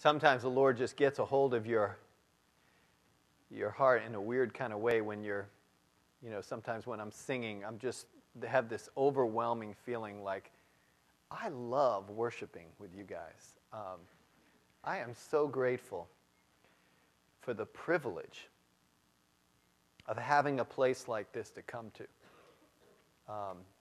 sometimes the Lord just gets a hold of your heart in a weird kind of way when you're, sometimes when I'm singing, have this overwhelming feeling like, I love worshiping with you guys. I am so grateful for the privilege of having a place like this to come to.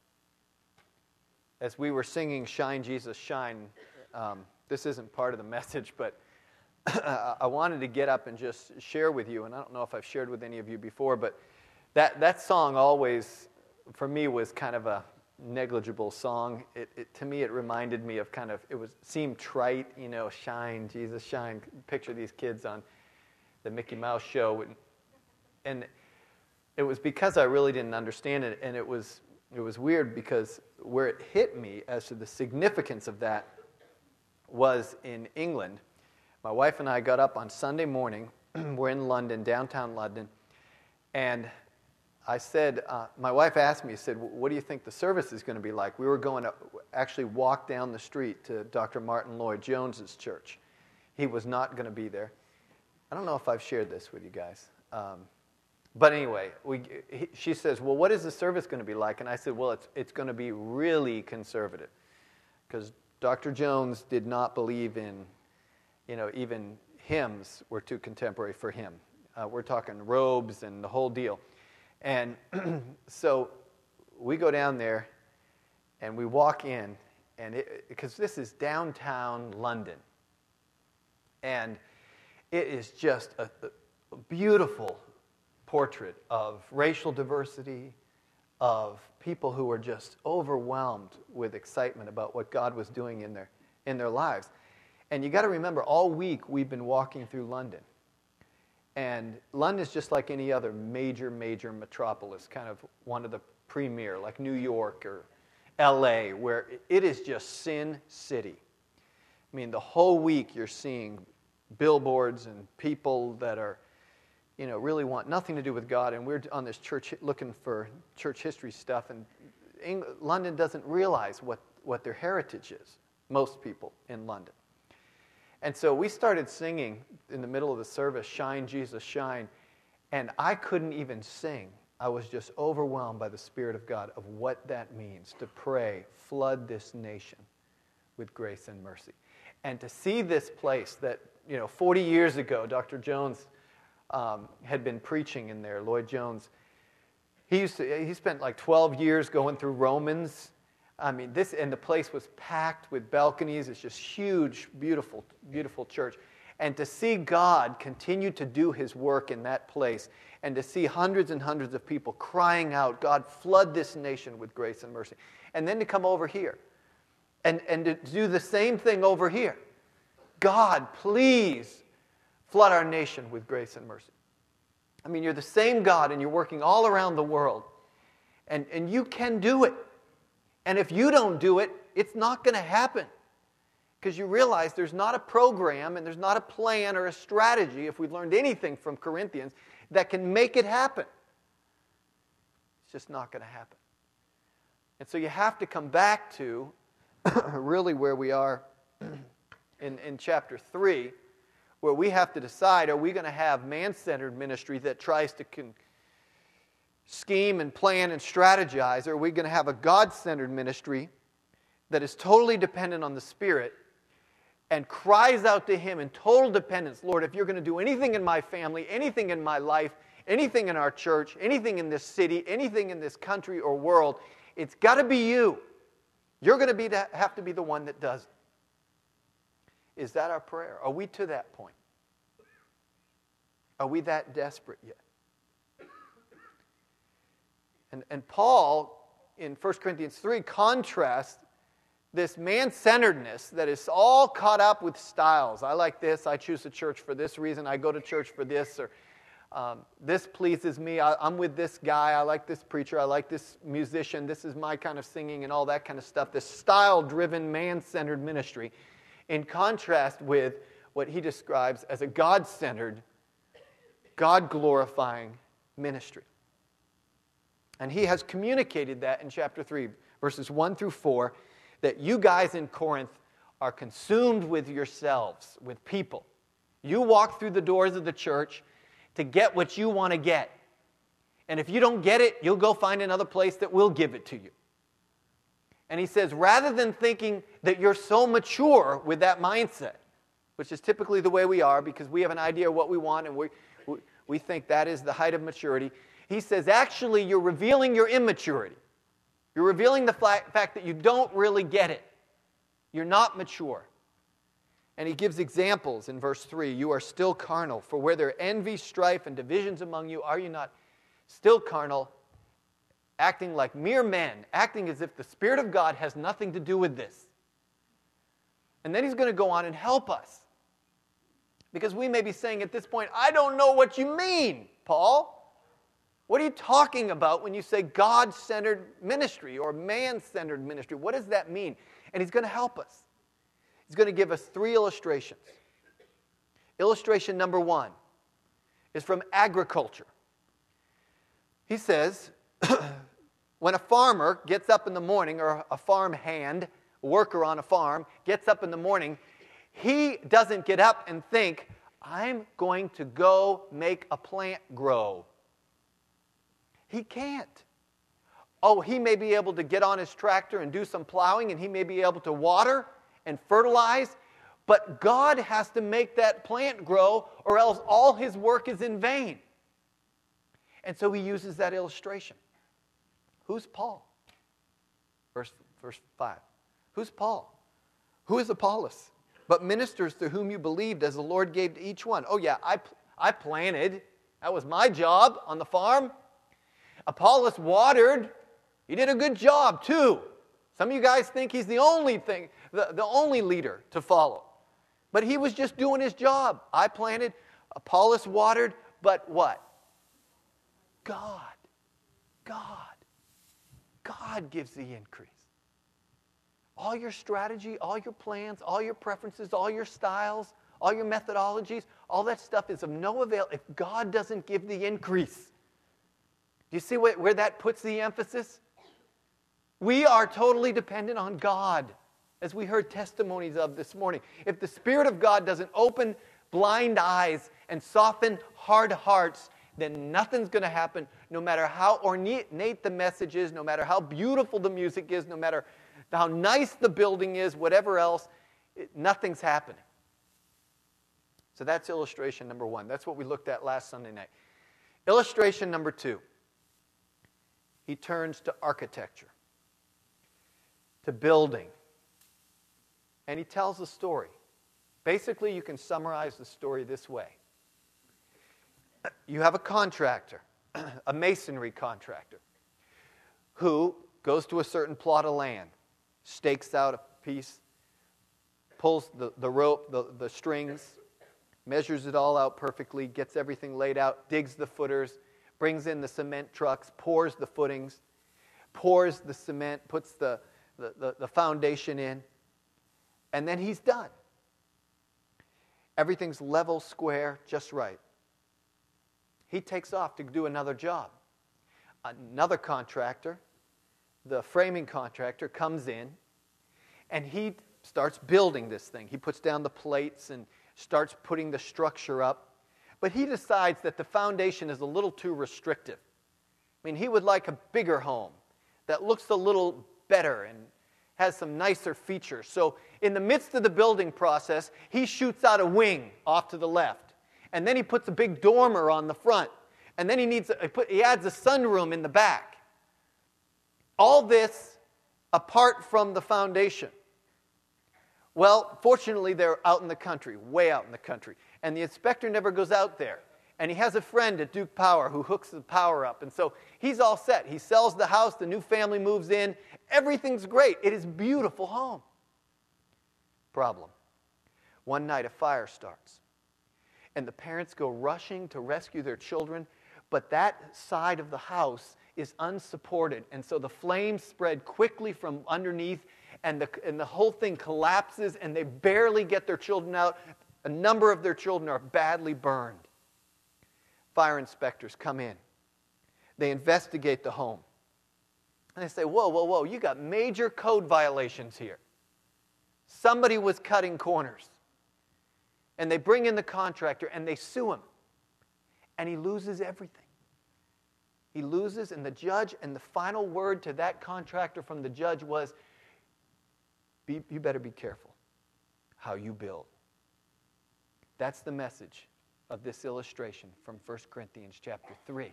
As we were singing Shine, Jesus, Shine, this isn't part of the message, but I wanted to get up and just share with you, and I don't know if I've shared with any of you before, but that song always, for me, was kind of a negligible song. To me, it reminded me of seemed trite, shine, Jesus, shine. Picture these kids on the Mickey Mouse show. And it was because I really didn't understand it, and it was weird because where it hit me as to the significance of that was in England. My wife and I got up on Sunday morning. We're in London, downtown London, and I said, my wife asked me, said, what do you think the service is going to be like? We were going to actually walk down the street to Dr. Martin Lloyd-Jones's church. He was not going to be there. I don't know if I've shared this with you guys. But anyway, she says, well, what is the service going to be like? And I said, well, it's going to be really conservative. Because Dr. Jones did not believe in, even hymns were too contemporary for him. We're talking robes and the whole deal. And so we go down there and we walk in, and because this is downtown London. And it is just a beautiful portrait of racial diversity, of people who were just overwhelmed with excitement about what God was doing in their lives. And you got to remember, all week we've been walking through London. And London's just like any other major metropolis, kind of one of the premier, like New York or LA, where it is just Sin City. I mean, the whole week you're seeing billboards and people that are, really want nothing to do with God. And we're on this church looking for church history stuff. And London doesn't realize what their heritage is, most people in London. And so we started singing in the middle of the service, Shine, Jesus, Shine. And I couldn't even sing. I was just overwhelmed by the Spirit of God of what that means to pray, flood this nation with grace and mercy. And to see this place that, 40 years ago, Dr. Jones had been preaching in there, Lloyd-Jones. He spent like 12 years going through Romans. I mean, and the place was packed with balconies. It's just huge, beautiful, beautiful church. And to see God continue to do His work in that place, and to see hundreds and hundreds of people crying out, God, flood this nation with grace and mercy. And then to come over here and to do the same thing over here. God, please flood our nation with grace and mercy. I mean, you're the same God, and you're working all around the world. And you can do it. And if you don't do it, it's not going to happen. Because you realize there's not a program and there's not a plan or a strategy, if we've learned anything from Corinthians, that can make it happen. It's just not going to happen. And so you have to come back to really where we are in chapter 3, where we have to decide, are we going to have man-centered ministry that tries to scheme and plan and strategize, or are we going to have a God-centered ministry that is totally dependent on the Spirit and cries out to Him in total dependence, Lord, if you're going to do anything in my family, anything in my life, anything in our church, anything in this city, anything in this country or world, it's got to be you. You're going to have to be the one that does it. Is that our prayer? Are we to that point? Are we that desperate yet? And Paul, in 1 Corinthians 3, contrasts this man-centeredness that is all caught up with styles. I like this. I choose a church for this reason. I go to church for this. Or this pleases me. I'm with this guy. I like this preacher. I like this musician. This is my kind of singing and all that kind of stuff. This style-driven, man-centered ministry, in contrast with what he describes as a God-centered, God-glorifying ministry. And he has communicated that in chapter 3, verses 1 through 4, that you guys in Corinth are consumed with yourselves, with people. You walk through the doors of the church to get what you want to get. And if you don't get it, you'll go find another place that will give it to you. And he says, rather than thinking that you're so mature with that mindset, which is typically the way we are because we have an idea of what we want and we think that is the height of maturity, he says, actually, you're revealing your immaturity. You're revealing the fact that you don't really get it. You're not mature. And he gives examples in verse 3. You are still carnal, for where there are envy, strife, and divisions among you, are you not still carnal, acting like mere men, acting as if the Spirit of God has nothing to do with this? And then he's going to go on and help us. Because we may be saying at this point, I don't know what you mean, Paul. What are you talking about when you say God-centered ministry or man-centered ministry? What does that mean? And he's going to help us. He's going to give us 3 illustrations. Illustration number 1 is from agriculture. He says, when a farmer gets up in the morning, or a farm hand, a worker on a farm, gets up in the morning, he doesn't get up and think, I'm going to go make a plant grow. He can't. Oh, he may be able to get on his tractor and do some plowing, and he may be able to water and fertilize, but God has to make that plant grow, or else all his work is in vain. And so he uses that illustration. Who's Paul? Verse 5. Who's Paul? Who is Apollos? But ministers through whom you believed, as the Lord gave to each one. Oh yeah, I planted. That was my job on the farm. Apollos watered. He did a good job too. Some of you guys think he's the only leader to follow. But he was just doing his job. I planted, Apollos watered, but what? God gives the increase. All your strategy, all your plans, all your preferences, all your styles, all your methodologies, all that stuff is of no avail if God doesn't give the increase. Do you see where that puts the emphasis? We are totally dependent on God, as we heard testimonies of this morning. If the Spirit of God doesn't open blind eyes and soften hard hearts, then nothing's going to happen, no matter how ornate the message is, no matter how beautiful the music is, no matter how nice the building is, whatever else, nothing's happening. So that's illustration number 1. That's what we looked at last Sunday night. Illustration number 2. He turns to architecture, to building, and he tells a story. Basically, you can summarize the story this way. You have a contractor, a masonry contractor, who goes to a certain plot of land, stakes out a piece, pulls the rope, the strings, measures it all out perfectly, gets everything laid out, digs the footers, brings in the cement trucks, pours the footings, pours the cement, puts the foundation in, and then he's done. Everything's level, square, just right. He takes off to do another job. Another contractor, the framing contractor, comes in, and he starts building this thing. He puts down the plates and starts putting the structure up. But he decides that the foundation is a little too restrictive. I mean, he would like a bigger home that looks a little better and has some nicer features. So in the midst of the building process, he shoots out a wing off to the left. And then he puts a big dormer on the front. And then he adds a sunroom in the back. All this apart from the foundation. Well, fortunately, they're out in the country, way out in the country. And the inspector never goes out there. And he has a friend at Duke Power who hooks the power up. And so he's all set. He sells the house. The new family moves in. Everything's great. It is a beautiful home. Problem. One night a fire starts. And the parents go rushing to rescue their children. But that side of the house is unsupported. And so the flames spread quickly from underneath. And the whole thing collapses. And they barely get their children out. A number of their children are badly burned. Fire inspectors come in. They investigate the home. And they say, whoa, you got major code violations here. Somebody was cutting corners. And they bring in the contractor and they sue him. And he loses everything. He loses, and the judge, and the final word to that contractor from the judge was, you better be careful how you build. That's the message of this illustration from 1 Corinthians chapter 3.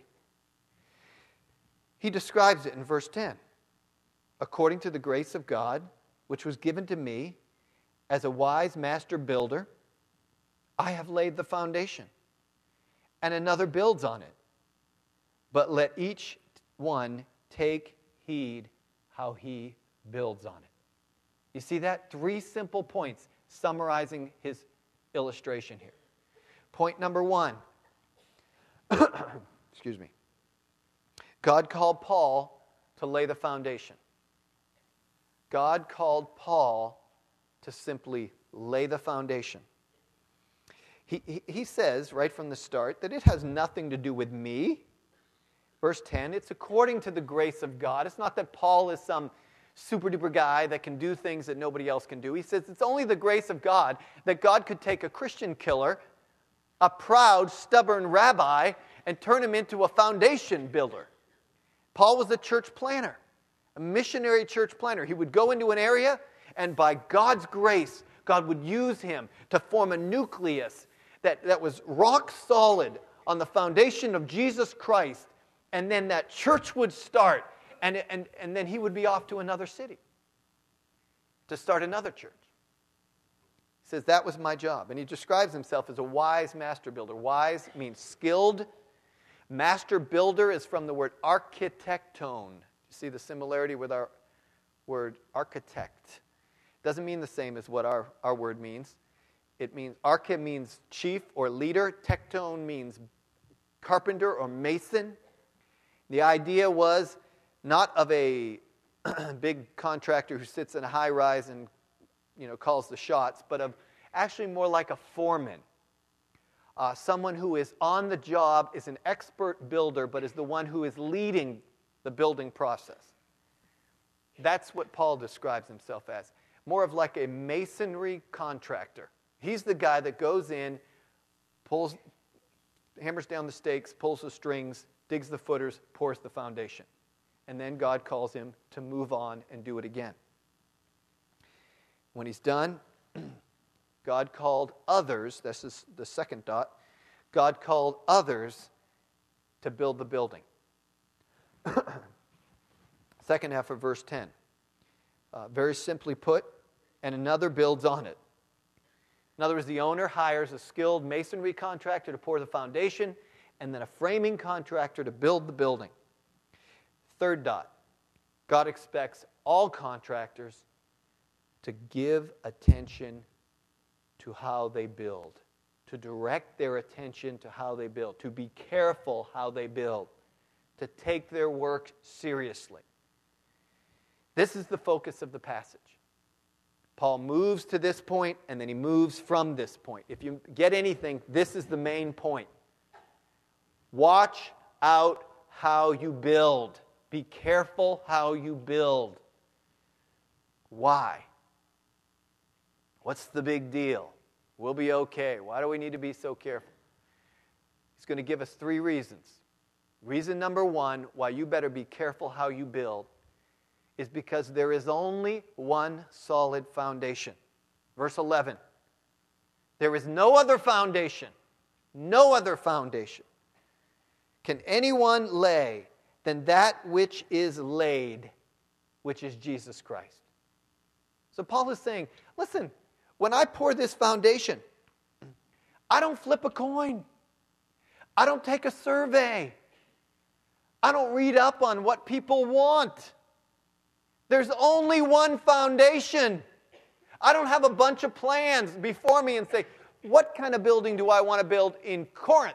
He describes it in verse 10. According to the grace of God, which was given to me as a wise master builder, I have laid the foundation, and another builds on it. But let each one take heed how he builds on it. You see that? 3 simple points summarizing his illustration here. Point number 1. Excuse me. God called Paul to lay the foundation. God called Paul to simply lay the foundation. He says right from the start that it has nothing to do with me. Verse 10, it's according to the grace of God. It's not that Paul is some super duper guy that can do things that nobody else can do. He says it's only the grace of God that God could take a Christian killer, a proud, stubborn rabbi, and turn him into a foundation builder. Paul was a church planner, a missionary church planner. He would go into an area, and by God's grace, God would use him to form a nucleus that was rock solid on the foundation of Jesus Christ. And then that church would start, and then he would be off to another city to start another church. He says, that was my job. And he describes himself as a wise master builder. Wise means skilled. Master builder is from the word architecton. You see the similarity with our word architect. Doesn't mean the same as what our word means. It means, arche means chief or leader. Tecton means carpenter or mason. The idea was not of a big contractor who sits in a high rise and calls the shots, but of actually more like a foreman. Someone who is on the job, is an expert builder, but is the one who is leading the building process. That's what Paul describes himself as. More of like a masonry contractor. He's the guy that goes in, hammers down the stakes, pulls the strings, digs the footers, pours the foundation. And then God calls him to move on and do it again. When he's done, God called others, this is the second dot, God called others to build the building. Second half of verse 10. Very simply put, and another builds on it. In other words, the owner hires a skilled masonry contractor to pour the foundation, and then a framing contractor to build the building. Third dot, God expects all contractors to give attention to how they build, to direct their attention to how they build, to be careful how they build, to take their work seriously. This is the focus of the passage. Paul moves to this point, and then he moves from this point. If you get anything, this is the main point. Watch out how you build. Be careful how you build. Why? What's the big deal? We'll be okay. Why do we need to be so careful? He's going to give us 3 reasons. Reason number 1, why you better be careful how you build, is because there is only one solid foundation. Verse 11. There is no other foundation. No other foundation can anyone lay than that which is laid, which is Jesus Christ. So Paul is saying, listen, when I pour this foundation, I don't flip a coin. I don't take a survey. I don't read up on what people want. There's only one foundation. I don't have a bunch of plans before me and say, what kind of building do I want to build in Corinth?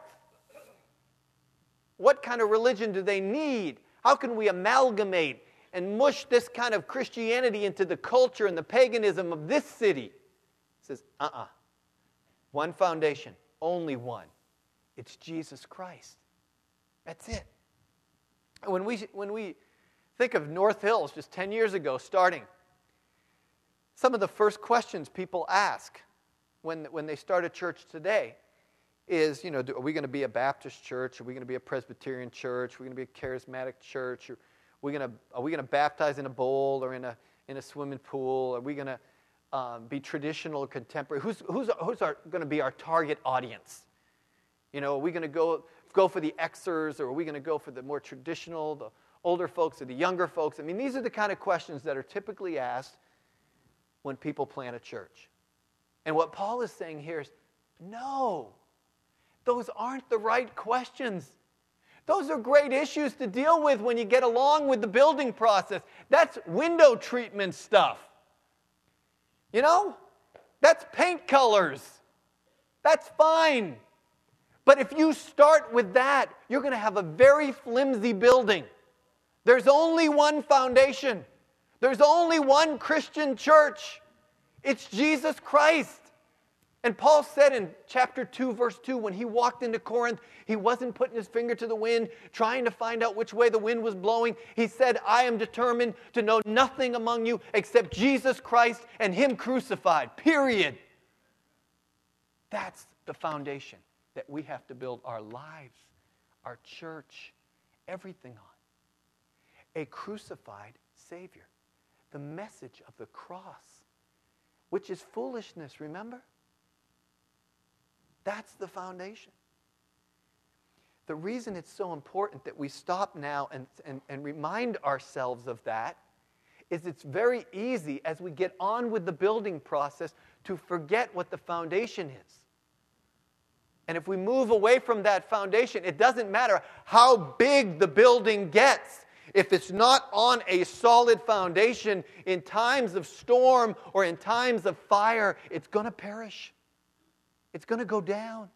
What kind of religion do they need? How can we amalgamate and mush this kind of Christianity into the culture and the paganism of this city? He says, One foundation, only one. It's Jesus Christ. That's it. When we think of North Hills just 10 years ago starting, Some of the first questions people ask when they start a church today is, are we going to be a Baptist church? Are we going to be a Presbyterian church? Are we going to be a charismatic church? Are we going to baptize in a bowl or in a swimming pool? Are we going to be traditional or contemporary? Who's going to be our target audience? Are we going to go for the Xers, or are we going to go for the more traditional, the older folks or the younger folks? I mean, these are the kind of questions that are typically asked when people plant a church. And what Paul is saying here is, no, those aren't the right questions. Those are great issues to deal with when you get along with the building process. That's window treatment stuff. That's paint colors. That's fine. But if you start with that, you're going to have a very flimsy building. There's only one foundation. There's only one Christian church. It's Jesus Christ. And Paul said in chapter 2, verse 2, when he walked into Corinth, he wasn't putting his finger to the wind, trying to find out which way the wind was blowing. He said, I am determined to know nothing among you except Jesus Christ and Him crucified, period. That's the foundation that we have to build our lives, our church, everything on. A crucified Savior. The message of the cross, which is foolishness, remember? That's the foundation. The reason it's so important that we stop now and remind ourselves of that is it's very easy as we get on with the building process to forget what the foundation is. And if we move away from that foundation, it doesn't matter how big the building gets. If it's not on a solid foundation, in times of storm or in times of fire, it's going to perish. It's going to go down.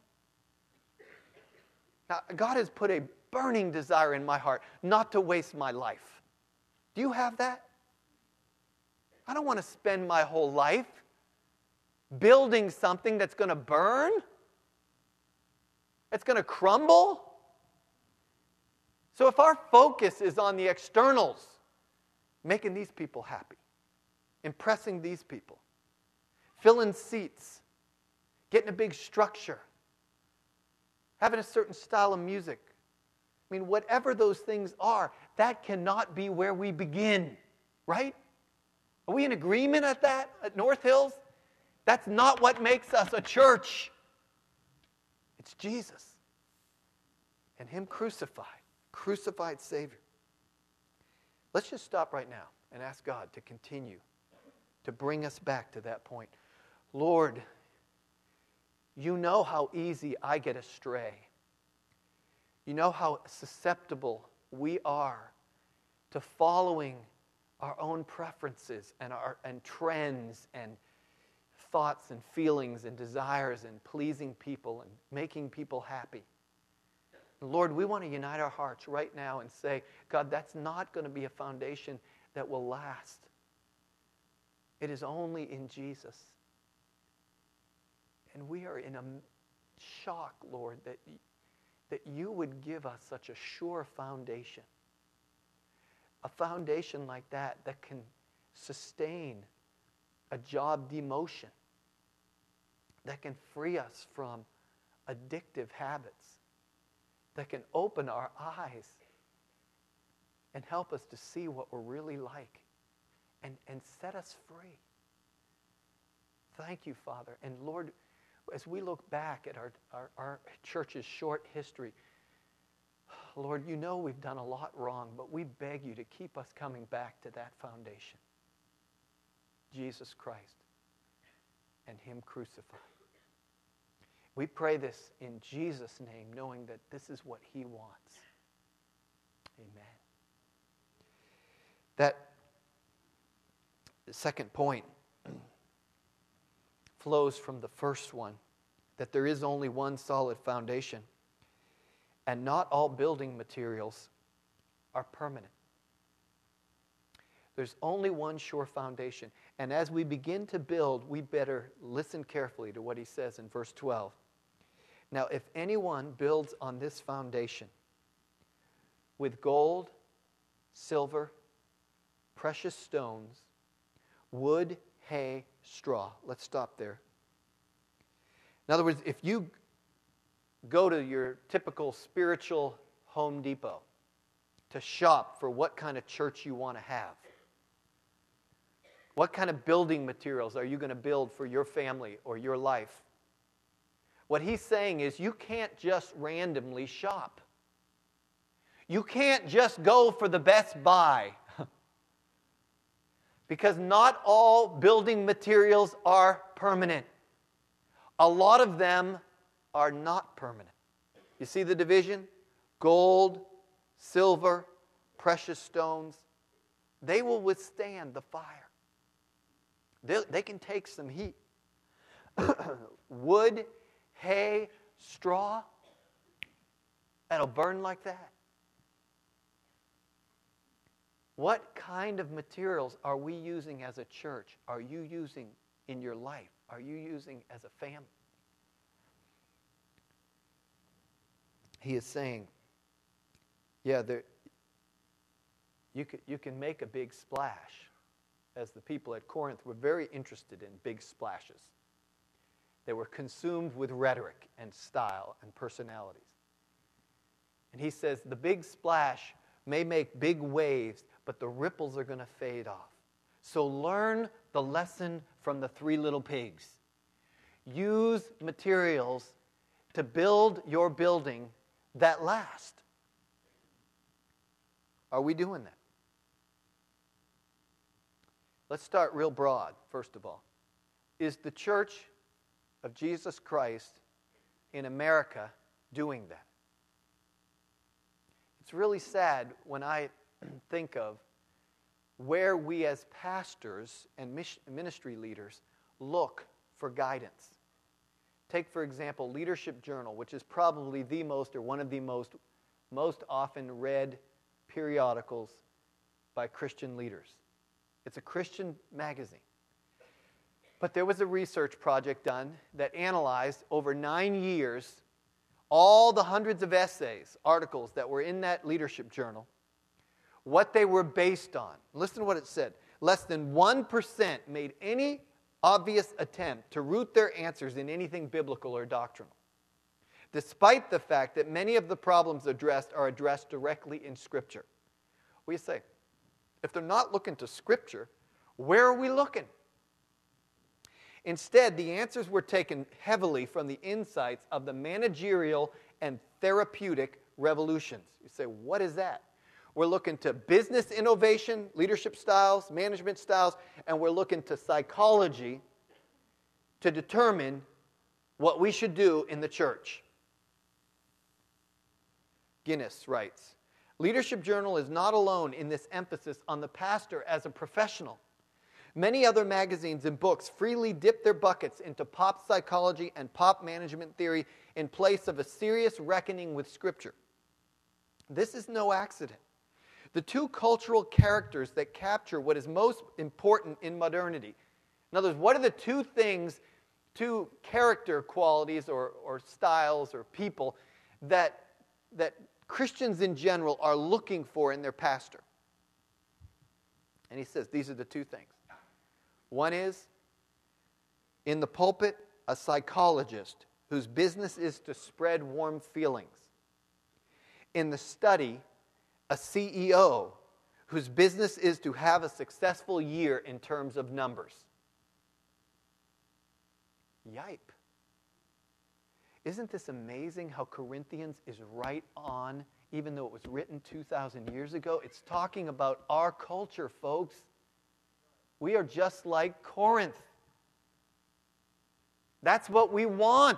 Now, God has put a burning desire in my heart not to waste my life. Do you have that? I don't want to spend my whole life building something that's going to burn. It's going to crumble. So if our focus is on the externals, making these people happy, impressing these people, filling seats, getting a big structure, having a certain style of music, I mean, whatever those things are, that cannot be where we begin, right? Are we in agreement at that, at North Hills? That's not what makes us a church. It's Jesus and Him crucified Savior. Let's just stop right now and ask God to continue to bring us back to that point. Lord, you know how easy I get astray. You know how susceptible we are to following our own preferences and trends and thoughts and feelings and desires and pleasing people and making people happy. Lord, we want to unite our hearts right now and say, God, that's not going to be a foundation that will last. It is only in Jesus. And we are in a shock, Lord, that you would give us such a sure foundation. A foundation like that can sustain a job demotion, that can free us from addictive habits, that can open our eyes and help us to see what we're really like and set us free. Thank you, Father. And Lord, as we look back at our church's short history, Lord, you know we've done a lot wrong, but we beg you to keep us coming back to that foundation. Jesus Christ and Him crucified. We pray this in Jesus' name, knowing that this is what He wants. Amen. That second point flows from the first one, that there is only one solid foundation, and not all building materials are permanent. There's only one sure foundation. And as we begin to build, we better listen carefully to what he says in verse 12. Now, if anyone builds on this foundation with gold, silver, precious stones, wood, hay, straw. Let's stop there. In other words, if you go to your typical spiritual Home Depot to shop for what kind of church you want to have, what kind of building materials are you going to build for your family or your life? What he's saying is you can't just randomly shop. You can't just go for the best buy. Because not all building materials are permanent. A lot of them are not permanent. You see the division? Gold, silver, precious stones, they will withstand the fire. They can take some heat. Wood, hay, straw, that'll burn like that. What kind of materials are we using as a church? Are you using in your life? Are you using as a family? He is saying, yeah, you can make a big splash, as the people at Corinth were very interested in big splashes. They were consumed with rhetoric and style and personalities. And he says the big splash may make big waves, but the ripples are going to fade off. So learn the lesson from the 3 little pigs. Use materials to build your building that last. Are we doing that? Let's start real broad, first of all. Is the Church of Jesus Christ in America doing that? It's really sad when I think of where we as pastors and ministry leaders look for guidance. Take, for example, Leadership Journal, which is probably the most or one of the most often read periodicals by Christian leaders. It's a Christian magazine. But there was a research project done that analyzed over 9 years all the hundreds of essays, articles that were in that Leadership Journal, what they were based on. Listen to what it said. Less than 1% made any obvious attempt to root their answers in anything biblical or doctrinal, despite the fact that many of the problems addressed are addressed directly in Scripture. What do you say? If they're not looking to Scripture, where are we looking? Instead, the answers were taken heavily from the insights of the managerial and therapeutic revolutions. You say, what is that? We're looking to business innovation, leadership styles, management styles, and we're looking to psychology to determine what we should do in the church. Guinness writes, Leadership Journal is not alone in this emphasis on the pastor as a professional. Many other magazines and books freely dip their buckets into pop psychology and pop management theory in place of a serious reckoning with Scripture. This is no accident. The 2 cultural characters that capture what is most important in modernity. In other words, what are the 2 things, 2 character qualities or styles or people that Christians in general are looking for in their pastor? And he says these are the 2 things. One is, in the pulpit, a psychologist whose business is to spread warm feelings. In the study, a CEO whose business is to have a successful year in terms of numbers. Yipe. Isn't this amazing how Corinthians is right on, even though it was written 2,000 years ago? It's talking about our culture, folks. We are just like Corinth. That's what we want.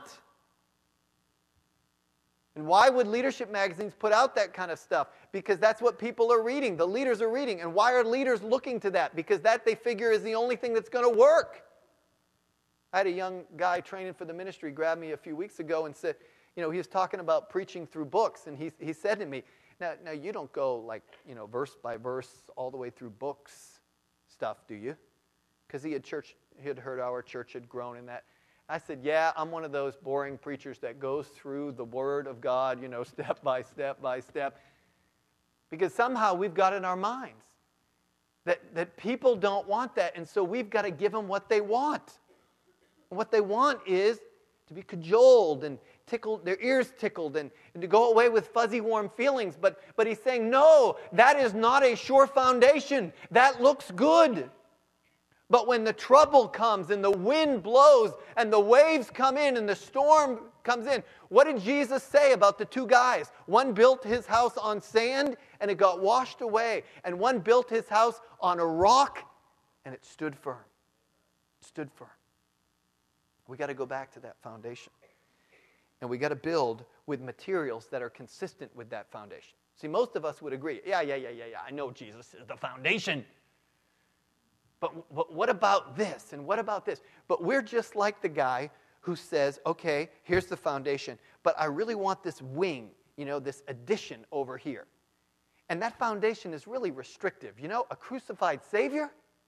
And why would leadership magazines put out that kind of stuff? Because that's what people are reading. The leaders are reading. And why are leaders looking to that? Because that they figure is the only thing that's going to work. I had a young guy training for the ministry grab me a few weeks ago and said, he was talking about preaching through books. And he said to me, now you don't go like, verse by verse all the way through books stuff, do you? Because he had heard our church had grown in that. I said, yeah, I'm one of those boring preachers that goes through the Word of God, step by step by step. Because somehow we've got in our minds That people don't want that, and so we've got to give them what they want. And what they want is to be cajoled and tickled, their ears tickled, and to go away with fuzzy, warm feelings. But he's saying, no, that is not a sure foundation. That looks good. But when the trouble comes and the wind blows and the waves come in and the storm comes in, what did Jesus say about the two guys? One built his house on sand and it got washed away. And one built his house on a rock and it stood firm. It stood firm. We got to go back to that foundation. And we got to build with materials that are consistent with that foundation. See, most of us would agree, yeah, I know Jesus is the foundation. But what about this? And what about this? But we're just like the guy who says, okay, here's the foundation, but I really want this wing, this addition over here. And that foundation is really restrictive. A crucified Savior?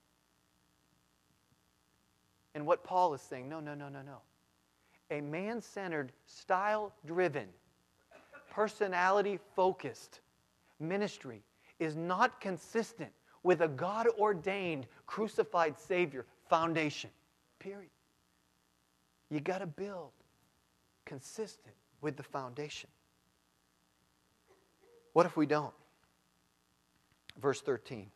And what Paul is saying, no. A man-centered, style-driven, personality-focused ministry is not consistent with a God-ordained, crucified Savior foundation. Period. You got to build consistent with the foundation. What if we don't? Verse 13.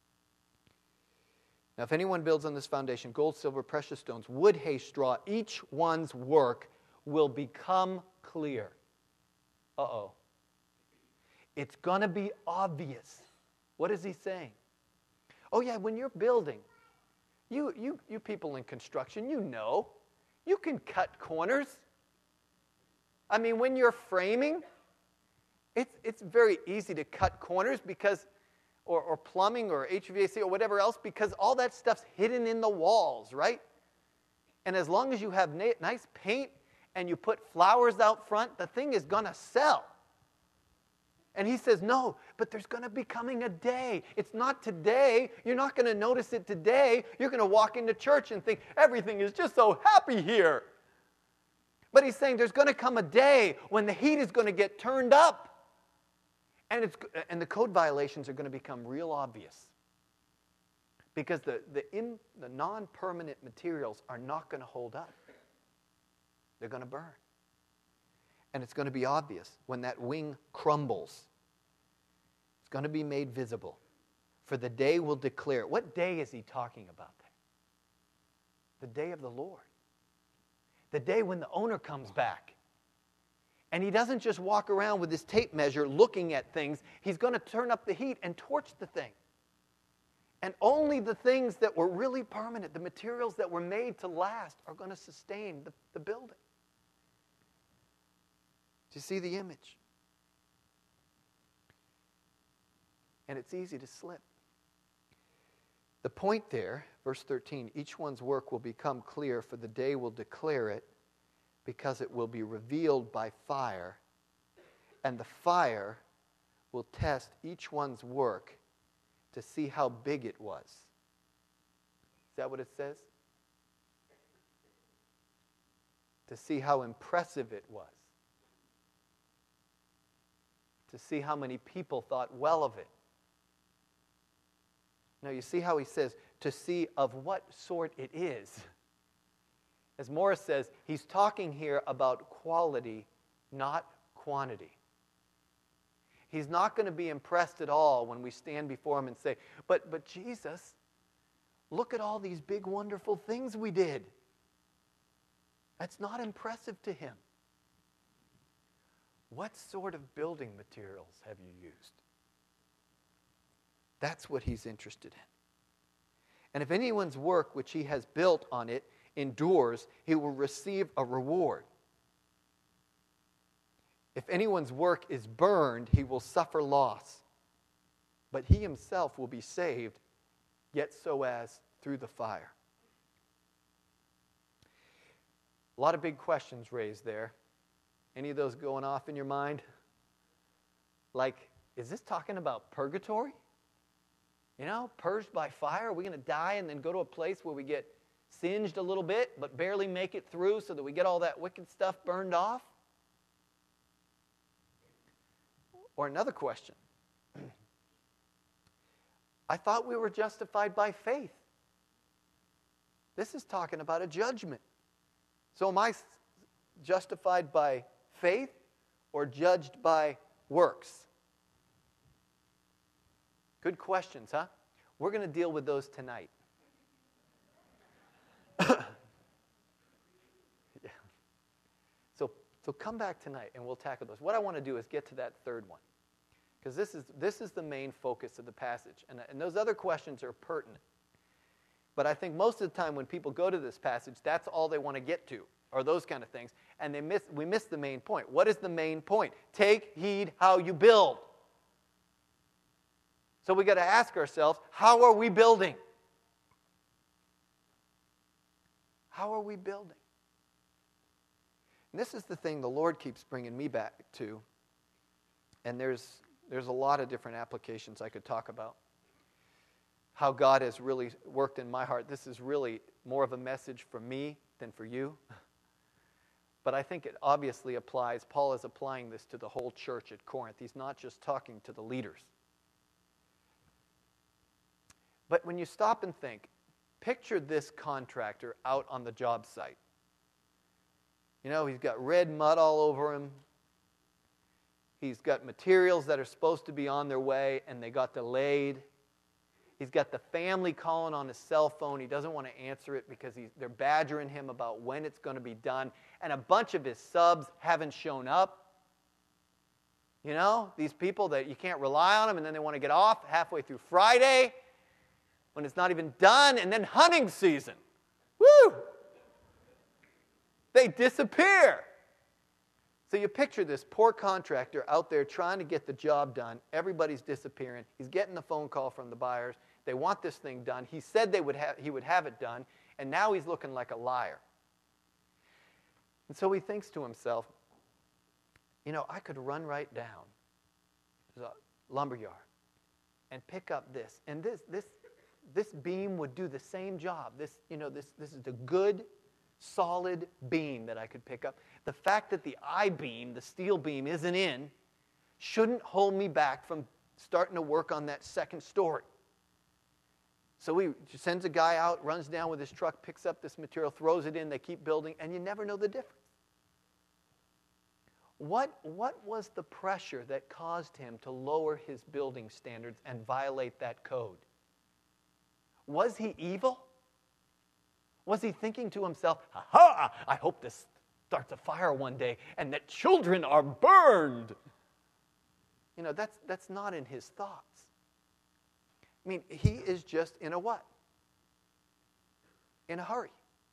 Now, if anyone builds on this foundation, gold, silver, precious stones, wood, hay, straw, each one's work will become clear. Uh-oh. It's going to be obvious. What is he saying? Oh, yeah, when you're building, you people in construction, you can cut corners. I mean, when you're framing, it's very easy to cut corners because, or plumbing or HVAC or whatever else, because all that stuff's hidden in the walls, right? And as long as you have nice paint and you put flowers out front, the thing is going to sell. And he says, no, but there's going to be coming a day. It's not today. You're not going to notice it today. You're going to walk into church and think, everything is just so happy here. But he's saying there's going to come a day when the heat is going to get turned up. And the code violations are going to become real obvious. Because the non-permanent materials are not going to hold up. They're going to burn. And it's going to be obvious when that wing crumbles. It's going to be made visible. For the day will declare it. What day is he talking about there? The day of the Lord. The day when the owner comes back. And he doesn't just walk around with his tape measure looking at things. He's going to turn up the heat and torch the thing. And only the things that were really permanent, the materials that were made to last, are going to sustain the building. Do you see the image? And it's easy to slip. The point there, verse 13, each one's work will become clear, for the day will declare it, because it will be revealed by fire, and the fire will test each one's work to see how big it was. Is that what it says? To see how impressive it was. To see how many people thought well of it. Now, you see how he says, to see of what sort it is. As Morris says, he's talking here about quality, not quantity. He's not going to be impressed at all when we stand before him and say, but Jesus, look at all these big, wonderful things we did. That's not impressive to him. What sort of building materials have you used? That's what he's interested in. And if anyone's work which he has built on it endures, he will receive a reward. If anyone's work is burned, he will suffer loss. But he himself will be saved, yet so as through the fire. A lot of big questions raised there. Any of those going off in your mind? Like, is this talking about purgatory? Purged by fire? Are we going to die and then go to a place where we get singed a little bit, but barely make it through so that we get all that wicked stuff burned off? Or another question. I thought we were justified by faith. This is talking about a judgment. So am I justified by faith or judged by works? Good questions, huh? We're going to deal with those tonight. Yeah. So come back tonight and we'll tackle those. What I want to do is get to that third one, because this is the main focus of the passage. And those other questions are pertinent. But I think most of the time when people go to this passage, that's all they want to get to, are those kind of things. And we miss the main point. What is the main point? Take heed how you build. So we got to ask ourselves, how are we building? How are we building? And this is the thing the Lord keeps bringing me back to. And there's a lot of different applications I could talk about. How God has really worked in my heart. This is really more of a message for me than for you. But I think it obviously applies. Paul is applying this to the whole church at Corinth. He's not just talking to the leaders. But when you stop and think, picture this contractor out on the job site. You know, he's got red mud all over him. He's got materials that are supposed to be on their way, and they got delayed. He's got the family calling on his cell phone. He doesn't want to answer it because they're badgering him about when it's going to be done. And a bunch of his subs haven't shown up. You know, these people that you can't rely on them, and then they want to get off halfway through Friday when it's not even done, and then hunting season. Woo! They disappear. So you picture this poor contractor out there trying to get the job done. Everybody's disappearing. He's getting the phone call from the buyers. They want this thing done. He said he would have it done, and now he's looking like a liar. And so he thinks to himself, you know, I could run right down to the lumberyard and pick up this. And this beam would do the same job. This is a good, solid beam that I could pick up. The fact that the I-beam, the steel beam, isn't in, shouldn't hold me back from starting to work on that second story. So he sends a guy out, runs down with his truck, picks up this material, throws it in, they keep building, and you never know the difference. What was the pressure that caused him to lower his building standards and violate that code? Was he evil? Was he thinking to himself, ha, I hope this starts a fire one day and that children are burned? You know, that's not in his thoughts. I mean, he is just in a what? In a hurry.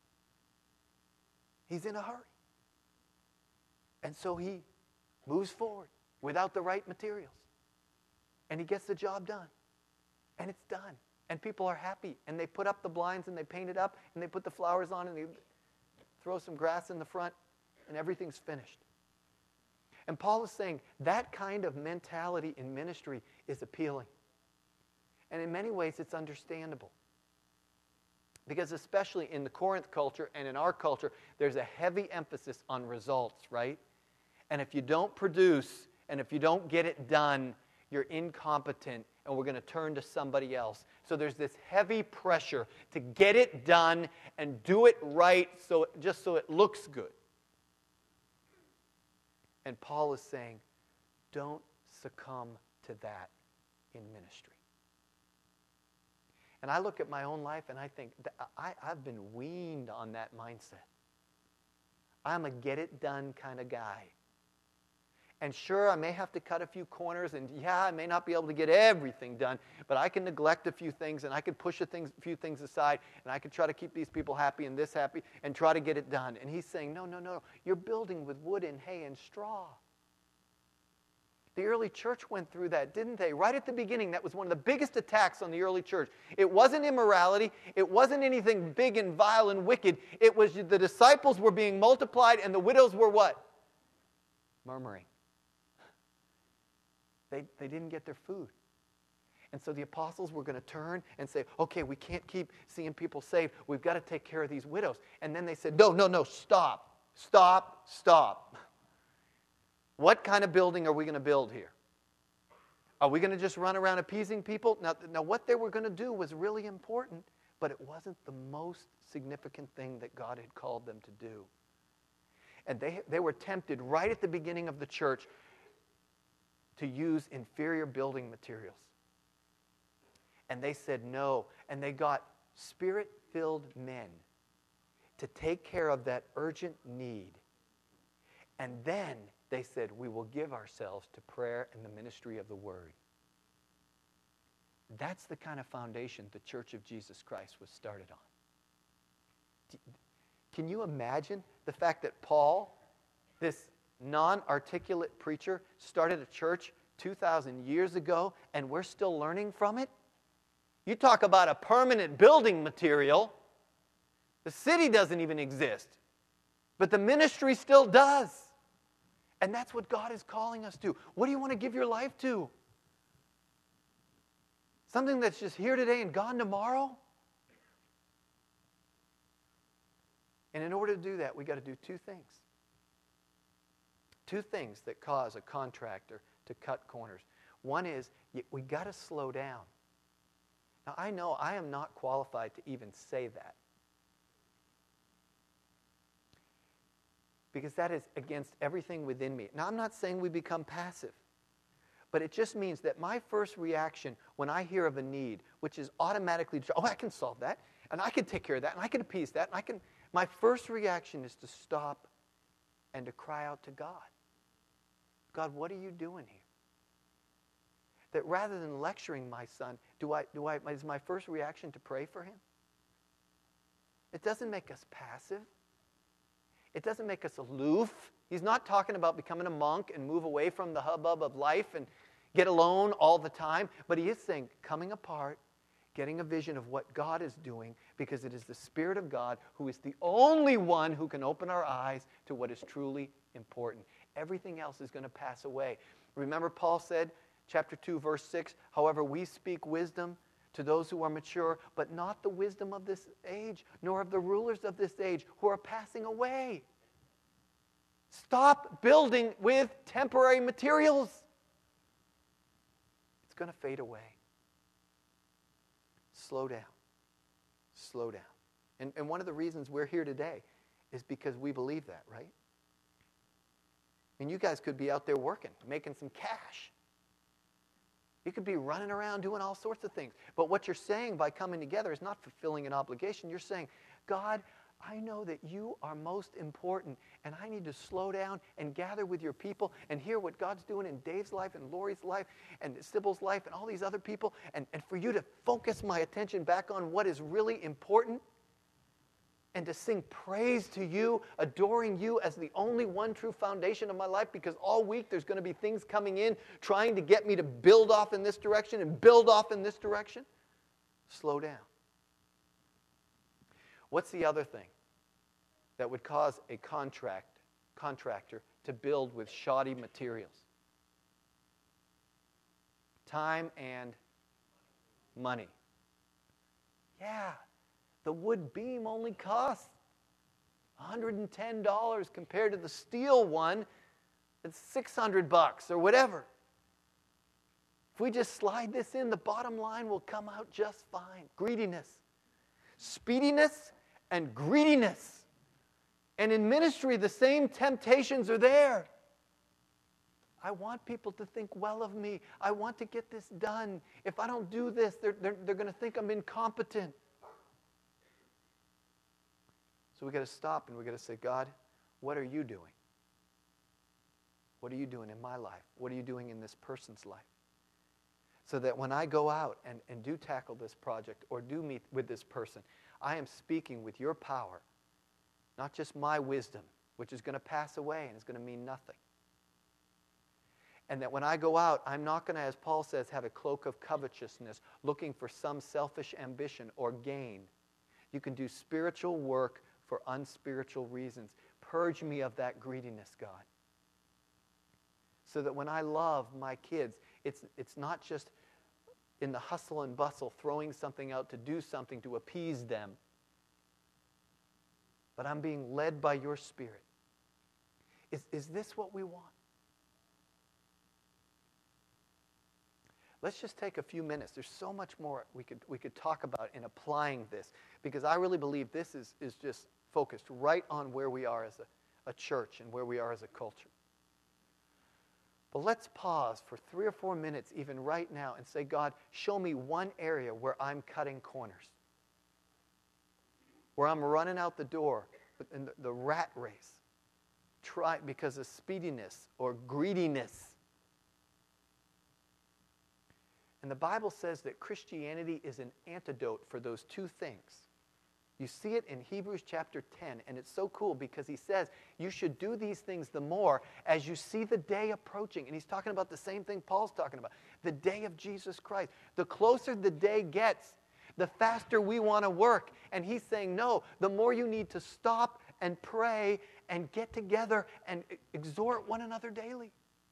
He's in a hurry. And so he moves forward without the right materials. And he gets the job done. And it's done. And people are happy. And they put up the blinds and they paint it up and they put the flowers on and they throw some grass in the front and everything's finished. And Paul is saying that kind of mentality in ministry is appealing. And in many ways it's understandable. Because especially in the Corinth culture and in our culture, there's a heavy emphasis on results, right? And if you don't produce and if you don't get it done, you're incompetent and we're going to turn to somebody else. So there's this heavy pressure to get it done and do it right just so it looks good. And Paul is saying, don't succumb to that in ministry. And I look at my own life and I think, I've been weaned on that mindset. I'm a get-it-done kind of guy. And sure, I may have to cut a few corners, and yeah, I may not be able to get everything done, but I can neglect a few things, and I can push a few things aside, and I can try to keep these people happy and this happy, and try to get it done. And he's saying, no, you're building with wood and hay and straw. The early church went through that, didn't they? Right at the beginning, that was one of the biggest attacks on the early church. It wasn't immorality. It wasn't anything big and vile and wicked. It was the disciples were being multiplied, and the widows were what? Murmuring. They didn't get their food. And so the apostles were going to turn and say, okay, we can't keep seeing people saved. We've got to take care of these widows. And then they said, no, stop. What kind of building are we going to build here? Are we going to just run around appeasing people? Now, what they were going to do was really important, but it wasn't the most significant thing that God had called them to do. And they were tempted right at the beginning of the church to use inferior building materials. And they said no. And they got Spirit-filled men to take care of that urgent need. And then they said, we will give ourselves to prayer and the ministry of the Word. That's the kind of foundation the Church of Jesus Christ was started on. Can you imagine the fact that Paul, this non-articulate preacher, started a church 2,000 years ago, and we're still learning from it? You talk about a permanent building material. The city doesn't even exist, but the ministry still does. And that's what God is calling us to. What do you want to give your life to? Something that's just here today and gone tomorrow? And in order to do that, we got to do two things. Two things that cause a contractor to cut corners. One is we got to slow down. Now, I know I am not qualified to even say that, because that is against everything within me. Now, I'm not saying we become passive, but it just means that my first reaction when I hear of a need, which is automatically, I can solve that, and I can take care of that, and I can appease that, and my first reaction is to stop and to cry out to God. God, what are you doing here? That rather than lecturing my son, is my first reaction to pray for him? It doesn't make us passive. It doesn't make us aloof. He's not talking about becoming a monk and move away from the hubbub of life and get alone all the time. But he is saying coming apart, getting a vision of what God is doing, because it is the Spirit of God who is the only one who can open our eyes to what is truly important. Everything else is going to pass away. Remember, Paul said, chapter 2, verse 6, however, we speak wisdom to those who are mature, but not the wisdom of this age, nor of the rulers of this age who are passing away. Stop building with temporary materials. It's going to fade away. Slow down. Slow down. And one of the reasons we're here today is because we believe that, right? And you guys could be out there working, making some cash. You could be running around doing all sorts of things. But what you're saying by coming together is not fulfilling an obligation. You're saying, God, I know that you are most important, and I need to slow down and gather with your people and hear what God's doing in Dave's life and Lori's life and Sybil's life and all these other people, and for you to focus my attention back on what is really important and to sing praise to you, adoring you as the only one true foundation of my life, because all week there's going to be things coming in trying to get me to build off in this direction and build off in this direction. Slow down. What's the other thing that would cause a contractor to build with shoddy materials? Time and money. Yeah. The wood beam only costs $110 compared to the steel one that's $600 or whatever. If we just slide this in, the bottom line will come out just fine. Greediness. Speediness and greediness. And in ministry, the same temptations are there. I want people to think well of me. I want to get this done. If I don't do this, they're going to think I'm incompetent. So we've got to stop and we've got to say, God, what are you doing? What are you doing in my life? What are you doing in this person's life? So that when I go out and do tackle this project or do meet with this person, I am speaking with your power, not just my wisdom, which is going to pass away and is going to mean nothing. And that when I go out, I'm not going to, as Paul says, have a cloak of covetousness, looking for some selfish ambition or gain. You can do spiritual work for unspiritual reasons. Purge me of that greediness, God. So that when I love my kids, it's not just in the hustle and bustle, throwing something out to do something to appease them, but I'm being led by your Spirit. Is this what we want? Let's just take a few minutes. There's so much more we could talk about in applying this, because I really believe this is just focused right on where we are as a church and where we are as a culture. But let's pause for 3 or 4 minutes even right now and say, God, show me one area where I'm cutting corners, where I'm running out the door in the rat race, because of speediness or greediness. And the Bible says that Christianity is an antidote for those two things. You see it in Hebrews chapter 10, and it's so cool because he says you should do these things the more as you see the day approaching. And he's talking about the same thing Paul's talking about, the day of Jesus Christ. The closer the day gets, the faster we want to work. And he's saying, no, the more you need to stop and pray and get together and exhort one another daily,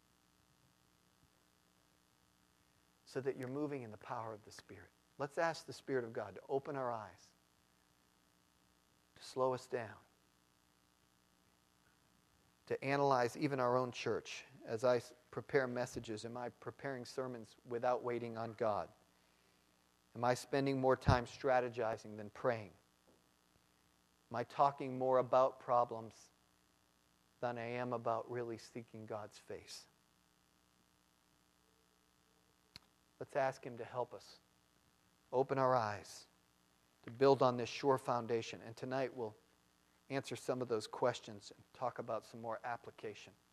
so that you're moving in the power of the Spirit. Let's ask the Spirit of God to open our eyes, to slow us down, to analyze even our own church. As I prepare messages, am I preparing sermons without waiting on God? Am I spending more time strategizing than praying? Am I talking more about problems than I am about really seeking God's face? Let's ask him to help us open our eyes to build on this sure foundation. And tonight we'll answer some of those questions and talk about some more application.